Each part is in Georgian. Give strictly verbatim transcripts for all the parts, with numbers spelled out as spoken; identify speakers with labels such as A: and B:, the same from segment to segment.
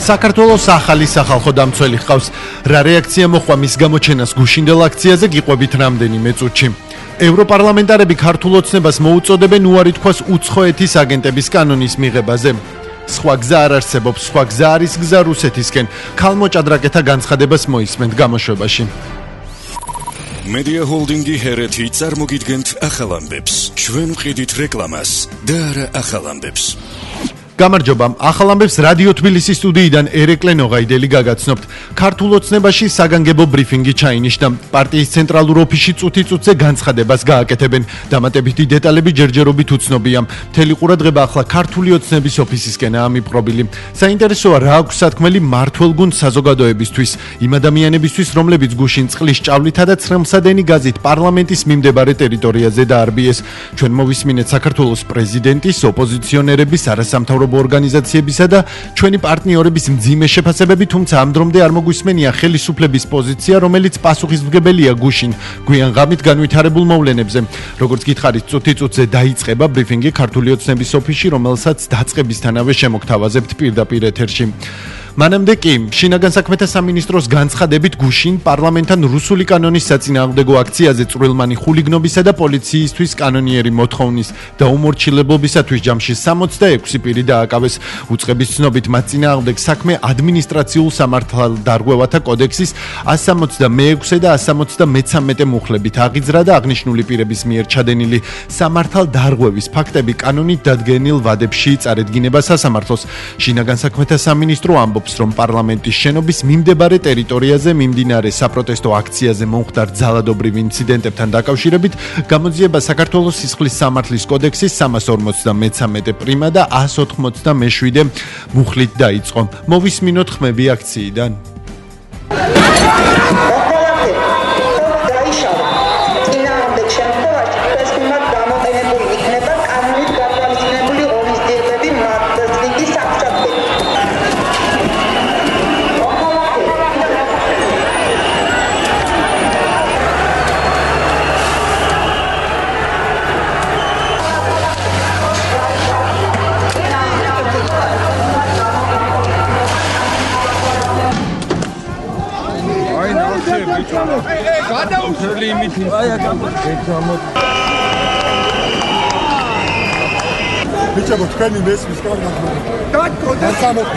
A: საქართველოს ახალი სახალხო დამცველი ჰყავს. რა რეაქცია მოხდა მის გამოჩენას გუშინდელ აქციაზე გიყვებით რამდენიმე წუთში. ევროპარლამენტარები ქართულ ოცნებას მოუწოდებენ უარი თქვას უცხოეთის აგენტების კანონის მიღებაზე. სხვა გზა არ არსებობს, სხვა გზა არის გზა რუსეთისკენ. ქალმოჭადრაკეთა განცხადებას მოისმენთ გამოშვებაში.
B: Media Holding-ი ჰერეთი წარმოგიდგენთ ახალ ამბებს. ჩვენ ვყიდით რეკლამას და არა ახალ ამბებს.
A: გამარჯობა, ახალ ამბებს რადიო თბილისის სტუდიიდან ერეკლე ნოღაიდელი გაგაცნობთ. ქართულ ოცნებაში საგანგებო ბრიფინგი ჩაინიშნა. პარტიის ცენტრალურ ოფისში წუთი-წუთზე განცხადებას გააკეთებენ. დამატებითი დეტალები ჯერჯერობით უცნობია. მთელი ყურადღება ახლა ქართული ოცნების ოფისისკენაა მიპყრობილი. საინტერესოა რა აქვს სათქმელი მმართველგუნდ საზოგადოებისთვის, იმ ადამიანებისთვის, რომლებიც გუშინ წყლის ჭავლითა და ცხრემლსადენი გაზით პარლამენტის მიმდებარე ტერიტორიაზე დაარბიეს. ჩვენ მოვისმინეთ საქართველოს პრეზიდენტის, ოპოზიციონერების, არასამთავრობო ორგანიზაციებისა და ჩვენი პარტნიორების მძიმე შეფასებები, თუმცა ამ დრომდე არ მოგვისმენია ხელისუფლების პოზიცია, რომელიც პასუხისმგებელია გუშინ გვიან ღამით განვითარებულ მოვლენებზე. როგორც გითხარით, წუთი-წუთზე დაიწყება ბრიფინგი ქართული ოცნების ოფისში, რომელსაც დაწყებისთანავე შემოგთავაზებთ პირდაპირ ეთერში. მანამდე კი, შინაგან საქმეთა სამინისტროს განცხადებით გუშინ პარლამენტთან რუსული კანონის საწინააღმდეგო აქციაზე წვრილმანი ხულიგნობისა და პოლიციისთვის კანონიერი მოთხოვნის დაუმორჩილებობისათვის ჯამში სამოცდაექვსი პირი დააკავეს. უწყების ცნობით მათ წინააღმდეგ საქმე ადმინისტრაციულ სამართალდარღვევათა კოდექსის εκατს სამოცდამეექვსე და εκατს სამოცდამეცამეტე მუხლებით აღიძრა და აღნიშნული პირების მიერ ჩადენილი სამართალდარღვევის ფაქტები კანონით დადგენილ ვადებში წარედგინება სასამართლოს. შინაგან საქმეთა სამინისტრო ამბობს, რომ პარლამენტის შენობის მიმდებარე ტერიტორიაზე მიმდინარე საპროტესტო აქციაზე მომხდარ ძალადობრივ ინციდენტებთან დაკავშირებით გამოძიება საქართველოს სისხლის სამართლის კოდექსის სამას ორმოცდამეცამეტე პრიმა და εκατს ოთხმოცდამეშვიდე მუხლით დაიწყო. მოვისმინოთ ხმები აქციიდან.
C: გადაუშველი იმით აი ბიჭო თქვენი მესმის კარგად დაგკოდა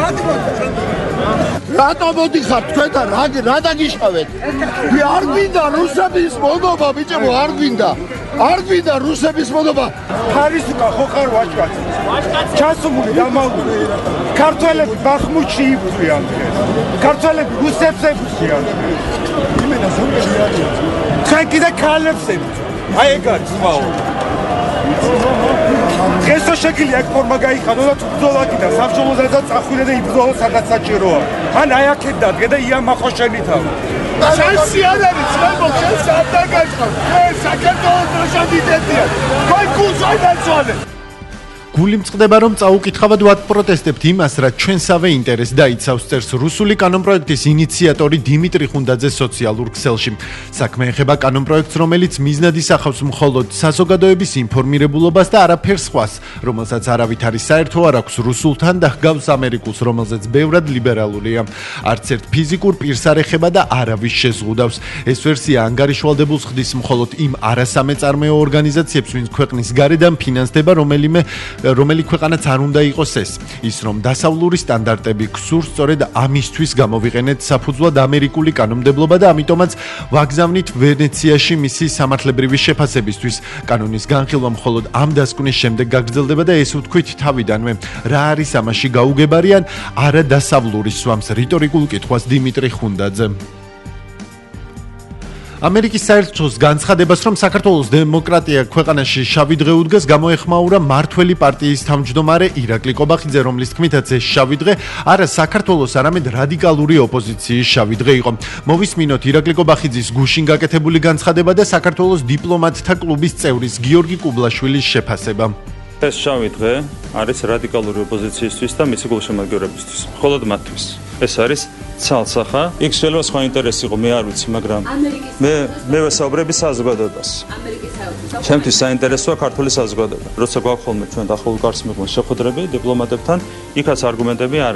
C: რატო მოდიხარ თქვენ და რა რა დაგიშავეთ არ გვინდა რუსების მონობა ბიჭო არ გვინდა არ გვინდა რუსების მონობა ხარისუკა ხო ხარ ვაჭკაც ჩასული დამალული ქართველები ბახმუჩი იბრძვიან ქართველები რუსებს ებრძვიან იმენა ზოგიერთი არის ხა კიდე ქალებს ებრძვიან აი ეგ არის ვაო დღესო შეგიძლია ეგ ფორმა გაიხადო და ბრძოლა კიდე საბჭომოძესაც წახვილე და იბრძოლო სადაც საჭიროა ან აი აქეთ დადგე და იამახო შენითავ შენსი არ არის ძმებო შენს არ დაგაჭყავ ეს საქართველოს პრეზიდენტია ვაი გულზაი დაწვალე
A: გული მწყდება, რომ წაუკითხავად ვად პროტესტებთ იმას, რაც ჩვენსავე ინტერესს დაიცავს, წერს რუსული კანონპროექტის ინიციატორი დიმიტრი ხუნდაძე სოციალურ ქსელში. საქმე ეხება კანონპროექტს, რომელიც მიზნად ისახავს მხოლოდ საზოგადოების ინფორმირებულობას და არაფერს სხვას, რომელსაც არავით არის საერთო არ აქვს რუსულთან და ჰგავს ამერიკულს, რომელზეც ბევრად ლიბერალურია. არც ერთ ფიზიკურ პირს არ ეხება და არავის შეზღუდავს. ეს ვერსია ანგარიშვალდებულს ხდის მხოლოდ იმ არასამეწარმეო ორგანიზაციებს, ვინც ქვეყნის გარედან ფინანსდება რომელიმე რომელი ქვეყანაც არ უნდა იყოს ეს. ის რომ დასავლური სტანდარტები გსურს, სწორედ ამისთვის გამოვიყენეთ საფუძვლად ამერიკული კანონმდებლობა და ამიტომაც ვაგზავნით ვენეციაში მისი სამართლებრივი შეფასებისთვის. კანონის განხილვა მხოლოდ ამ დასკვნის შემდეგ გაგრძელდება და ეს ვთქვით თავიდანვე. რა არის ამაში გაუგებარი ან არა დასავლური სვამს რიტორიკულ კითხვას დიმიტრი ხუნდაძე. ამერიკის საერთაშორისო განცხადებას, რომ საქართველოს დემოკრატია ქვეყანაში შავი დღე უდგას, გამოეხმაურა მართველი პარტიის თავმჯდომარე ირაკლი კობახიძე, რომლის თქმითაც ეს შავი დღე არა საქართველოს, არამედ რადიკალური ოპოზიციის შავი დღე იყო. მოვისმინოთ ირაკლი კობახიძის გუშინ გაკეთებული განცხადება და საქართველოს დიპლომატთა კლუბის წევრის გიორგი კუბლაშვილის შეფასება.
D: ეს შავი დღე არის რადიკალური ოპოზიციისთვის და მისი გულშემატკივრებისთვის, მხოლოდ მათთვის. ეს არის ცალსახა. იქ შეიძლება სხვა ინტერესი იყო, მე არ ვიცი, მაგრამ მე მე ვესაუბრები საზოგადოებას. ჩემთვის საინტერესოა ქართული საზოგადოება. როცა გვაქვს ხოლმე ჩვენ დახურულ კარს მიღმა შეხვედრები დიპლომატებთან, იქაც არგუმენტები არ აქვთ.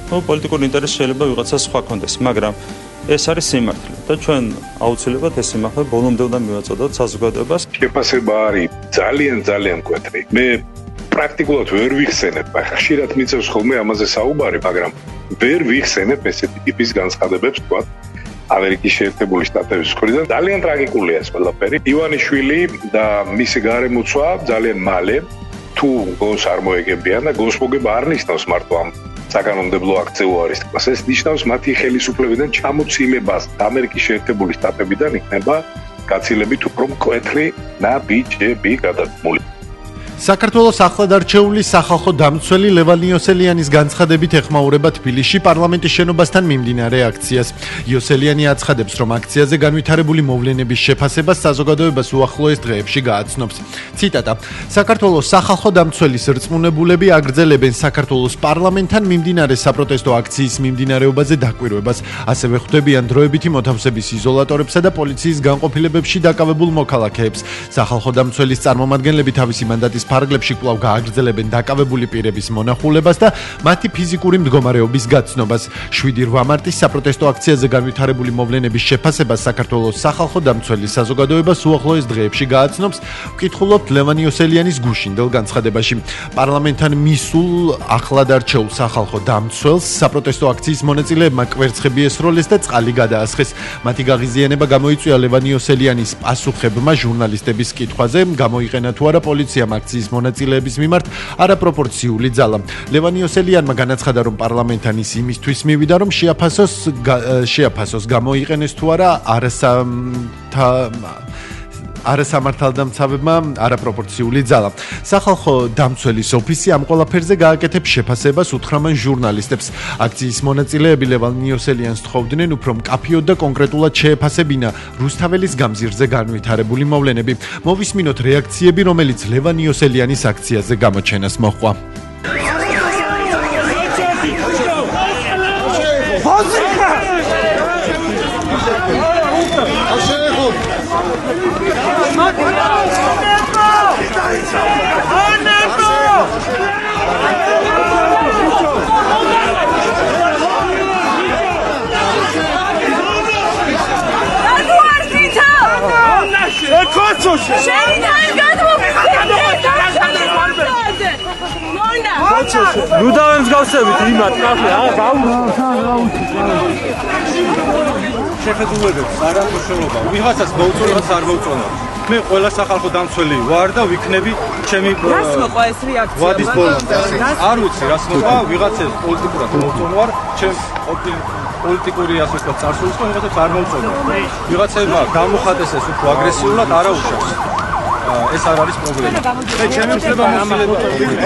D: ნუ პოლიტიკური ინტერესი შეიძლება ვიღაცა სხვა კონდეს, მაგრამ ეს არის სიმართლე და ჩვენ აუცილებლად ეს სიმართლე ბოლომდე უნდა მივაწოდოთ საზოგადოებას.
E: შეფასება არის ძალიან ძალიან მკვეთრი. მე პრაქტიკულად ვერ ვიხსენებ, ხშირად მიწევს ხოლმე ამაზე საუბარი, მაგრამ ვერ ვიხსენებ ესეთი ტიპის განცხადებებს, თქვა ამერიკის შეერთებული შტატების მხრიდან. ძალიან ტრაგიკულია ეს ყველაფერი. ივანიშვილი და მისი გარემოცვა ძალიან მალე თუ გონს არ მოეგებიან და გონს მოგება არ ნიშნავს მარტო ამ საკანონმდებლო აქცევარის თქმას. ეს ნიშნავს მათი ხელისუფლებიდან ჩამოცილებას. ამერიკის შეერთებული შტატებიდან იქნება გაცილებით უფრო მკვეთრი ნაბიჯები გადადგმული.
A: საქართველოს ახლად არჩეული სახალხო დამცველი ლევან იოსელიანის განცხადებით ეხმაურება თბილისში პარლამენტის შენობასთან მიმდინარე აქციას. იოსელიანი აცხადებს, რომ აქციაზე განვითარებული მოვლენების შეფასებას საზოგადოებას უახლოეს დღეებში გააცნობს. ციტატა: საქართველოს სახალხო დამცველის რწმუნებულები აგრძელებენ საქართველოს პარლამენტთან მიმდინარე საპროტესტო აქციის მიმდინარეობაზე დაკვირვებას. ასევე ხვდებიან დროებითი მოთავსების იზოლატორებსა და პოლიციის განყოფილებებში დაკავებულ მოქალაქეებს. სახალხო დამცველის წარმომადგენლები თავისი მანდატის ფარგლებში კვლავ გააგრძელებენ დაკავებული პირების მონახულებას და მათი ფიზიკური მდგომარეობის გაცნობას. შვიდი რვა მარტის საპროტესტო აქციაზე განვითარებული მოვლენების შეფასებას საქართველოს სახალხო დამცველი საზოგადოებას უახლოეს დღეებში გააცნობს. ვკითხულობთ ლევან იოსელიანის გუშინდელ განცხადებაში. პარლამენტთან მისულ ახლად არჩეულ სახალხო დამცველს საპროტესტო აქციის მონაწილეებმა კვერცხები ესროლეს და წყალი გადაასხეს. მათი გაღიზიანება გამოიწვია ლევან იოსელიანის პასუხებმა ჟურნალისტების კითხვაზე, გამოიყენა თუ არა პოლიციამ აქციის მონაწილეების მიმართ არაპროპორციული ძალა. ლევან იოსელიანმა განაცხადა, რომ პარლამენტთან ის იმისთვის მივიდა, რომ შეაფასოს შეაფასოს გამოიყენეს თუ არა არასამთა არასამართალდამცავებმა არაპროპორციული ძალა. სახალხო დამცველის ოფისი ამ ყველაფერზე გააკეთებს შეფასებას უთხრამან ჟურნალისტებს. აქციის მონაწილეები ლევან იოსელიანს თხოვდნენ უფრო მკაფიოდ და კონკრეტულად შეეფასებინა რუსთაველის გამზირზე განვითარებული მოვლენები. მოვისმინოთ რეაქციები, რომელიც ლევან იოსელიანის აქციაზე გამოჩენას მოჰყვა.
F: ნუ დავემსგავსებით იმათ, კაფე, აა, შეხედულებებს არ აქვს მნიშვნელობა. ვიღაცას მოუწონო, ვიღაც არ მოუწონო. მე ყველა სახალხო დამცველი ვარ და ვიქნები ჩემი
G: რას მოყვა ეს რეაქცია?
F: ვადის ბოლომდე. არ ვიცი, რას მოყვა, ვიღაცებს პოლიტიკურად მოუწონო ვარ, ჩემ პოლიტიკური ასე ვთქვათ, წარსულს და ვიღაცებს არ მოუწონო. ვიღაცებმა გამოხატეს ეს უფრო აგრესიულად, არა უშავს. ეს არ არის პრობლემა. მე ჩემი მშვება მოსილება.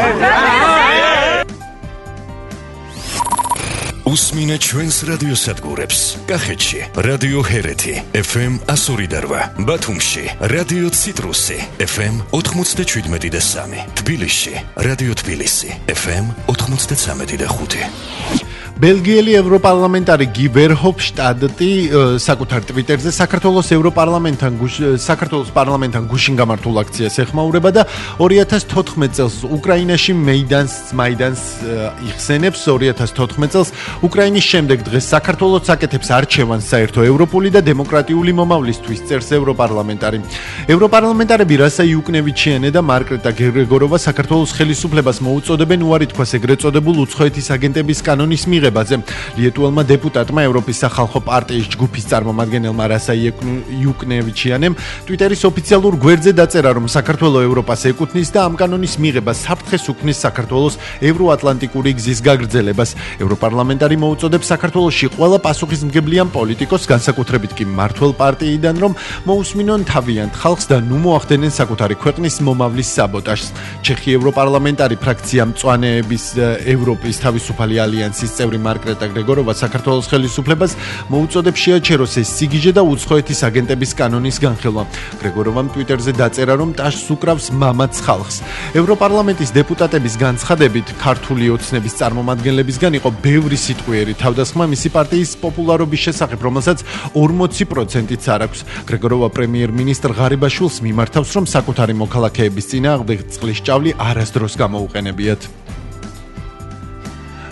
B: უსმინე ჩვენს რადიოსადგურებს. კახეთში რადიო ჰერეთი ეფ ემ εκατო ორი და რვა, ბათუმში რადიო ციტრუსი ეფ ემ ოთხმოცდაშვიდმეტი და სამი, თბილისში რადიო თბილისი ეფ ემ ოთხმოცდაცამეტი და ხუთი.
A: ბელგიელი ევროპარლამენტარი გი ვერჰოფშტადტი საკუთარ ტვიტერზე საქართველოს ევროპარლამენტთან საქართველოს პარლამენტთან გუშინ გამართულ აქციას ეხმაურება და ორი ათას თოთხმეტ წელს უკრაინაში მეიდანს მაიდანს იხსენებს. ორი ათას თოთხმეტ წელს უკრაინის შემდეგ დღეს საქართველოს აკეთებს არჩევანს საერთო ევროპული და დემოკრატიული მომავლისთვის, წერს ევროპარლამენტარი. ევროპარლამენტარები რასა იუკნევიჩიანე და მარკრეტა გრეგოროვა საქართველოს ხელისუფლებას მოუწოდებენ უარი თქვას ეგრეთ წოდებულ უცხოეთის აგენტების კანონის მიღებას. ლიეტუელმა დეპუტატმა ევროპის სახალხო პარტიის ჯგუფის წარმომადგენელმა რასა იუკნევიჩიანემ ტვიტერის ოფიციალურ გვერდზე დაწერა, რომ საქართველოს ევროპას ეკუთვნის და ამ კანონის მიღება საფრთხეს უქმნის საქართველოს ევროატლანტიკური გზის გაგრძელებას. ევროპარლამენტარი მოუწოდებს საქართველოში ყველა პასუხისმგებლიან პოლიტიკოს, განსაკუთრებით კი მმართველ პარტიიდან, რომ მოусმინონ თავიანთ ხალხს და ნუ მოახდენენ საკუთარი ქვეყნის მომავლის საბოტაჟს. ჩეხი ევროპარლამენტარი ფრაქცია მწვანეების ევროპის თავისუფალი ალიანსის წევრი მარკრეტა გრეგოროვა საქართველოს ხელისუფლებას მოუწოდებს შეაჩეროს ეს სიგიჟე და უცხოეთის აგენტების კანონის განხილვა. გრეგოროვამ ტვიტერზე დაწერა, რომ ტაშს უკრავს მამაც ხალხს. ევროპარლამენტის დეპუტატების განცხადებით, ქართული ოცნების წარმომადგენლებისგან იყო ბევრი სიტყვიერი თავდასხმა მისი პარტიის პოპულარობის შესახებ, რომელსაც ორმოცი პროცენტიც არ აქვს. გრეგოროვა პრემიერ-მინისტრ ღარიბაშვილს მიმართავს, რომ საკუთარი მოქალაქეების წინააღმდეგ წყლის ჭავლი არასდროს გამოუყენებიათ.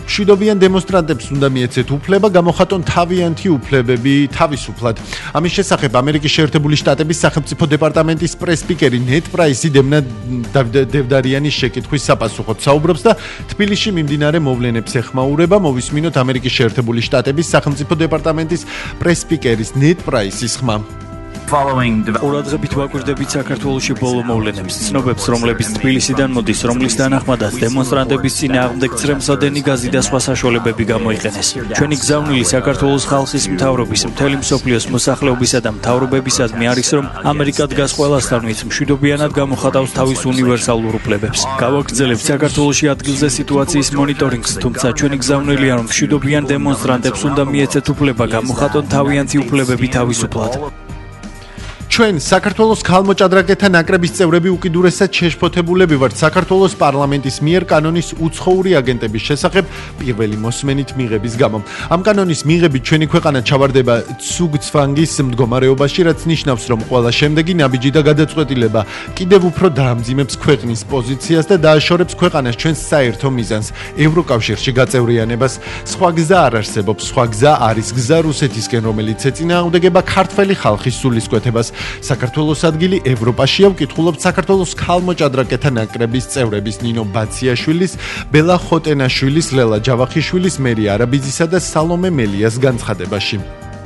A: მშვიდობიან დემონსტრანტებს უნდა მიეცეთ უფლება გამოხატონ თავიანთი უფლებები თავისუფლად. ამის შესახებ ამერიკის შეერთებული შტატების სახელმწიფო დეპარტამენტის პრეს-სპიკერი ნედ პრაისი დემნა დევდარიანის შეკითხვის საპასუხოდ საუბრობს და თბილისში მიმდინარე მოვლენებს ეხმაურება. მოვისმინოთ ამერიკის შეერთებული შტატების სახელმწიფო დეპარტამენტის პრეს-სპიკერის ნედ პრაისის ხმა.
G: ყურადღებით ვაკვირდებით საქართველოში ბოლო მოვლენებს, ცნობებს, რომლებიც თბილისიდან მოდის, რომლის დანახმადაც დემონსტრანტების წინააღმდეგ წრემსადენი გაზი და სხვა საშუალებები გამოიყენეს. ჩვენი გზავნილი საქართველოს ხალხის მთავრობის, მთელი მსოფლიოს მოსახლეობისა და მთავრობებისადმი არის, რომ ამერიკა დგას ყველასთანვით მშვიდობიანად გამოხატავს თავის უნივერსალურ უფლებებს. გავაგრძელებთ საქართველოში ადგილზე სიტუაციის მონიტორინგს, თუმცა ჩვენი გზავნილია, რომ მშვიდობიან დემონსტრანტებს უნდა მიეცეთ უფლება გამოხატონ თავიანთი უფლებები თავისუფლად.
A: ჩვენ საქართველოს ქალმოჭადრაკეთა ნაკრების წევრები უკიდურესად შეშფოთებულები ვართ საქართველოს პარლამენტის მიერ კანონის უცხოური აგენტების შესახებ პირველი მოსმენით მიღების გამო. ამ კანონის მიღებით ჩვენი ქვეყანა ჩავარდება ცუგცვანგის მდგომარეობაში, რაც ნიშნავს, რომ ყველა შემდეგი ნაბიჯი და გადაწყვეტილება კიდევ უფრო დაამძიმებს ქვეყნის პოზიციას და დააშორებს ქვეყანას ჩვენს საერთო მიზანს ევროკავშირში გაწევრიანებას. სხვა გზა არ არსებობს, სხვა გზა არის გზა რუსეთისკენ, რომელიც ეწინააღმდეგება ქართველი ხალხის სულისკვეთებას. საქართველოს ადგილი ევროპაშია. ვკითხულობთ საქართველოს ქალმოჭადრაკეთა ნაკრების წევრების ნინო ბაციაშვილის, ბელა ხოტენაშვილის, ლელა ჯავახიშვილის, მერი არაბიძისა და სალომე მელიას განცხადებაში.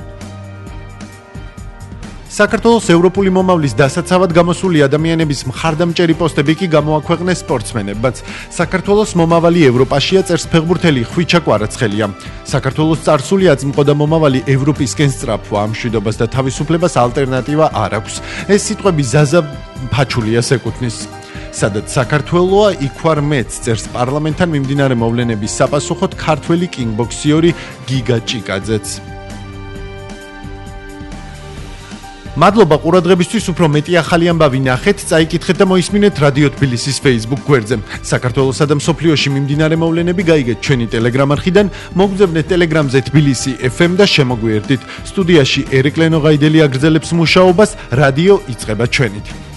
A: საქართველოს ევროპული მომავლის დასაცავად გამოსული ადამიანების მხარდამჭერი პოსტები კი გამოაქვეყნეს სპორტსმენებმაც. საქართველოს მომავალი ევროპაშია წერს ფეხბურთელი ხვიჩა კვარაცხელია. საქართველოს წარსული აწმყო და მომავალი ევროპისკენ სწრაფვა, ამ მშვიდობას და თავისუფლებას ალტერნატივა არ აქვს. ეს სიტყვები ზაზა ფაჩულიას ეკუთვნის. სადაც საქართველოა, იქ ვარ მეც, წერს პარლამენტთან მიმდინარე მოვლენების საპასუხოდ ქართველი კინგბოქსიორი გიგა ჭიკაძეც. მადლობა ყურადღებისთვის, უფრო მეტი ახალი ამბავი ნახეთ, წაიკითხეთ და მოისმინეთ რადიო თბილისის Facebook გვერდზე. საქართველოსა და მსოფლიოში მიმდინარე მოვლენები გაიგეთ ჩვენი Telegram არხიდან, მოგძებნეთ Telegramზე თბილისი ეფ ემ და შემოგვიერთდით. სტუდიაში ერეკლე ნოღაიდელი აგრძელებს მუშაობას, რადიო იწყება ჩვენით.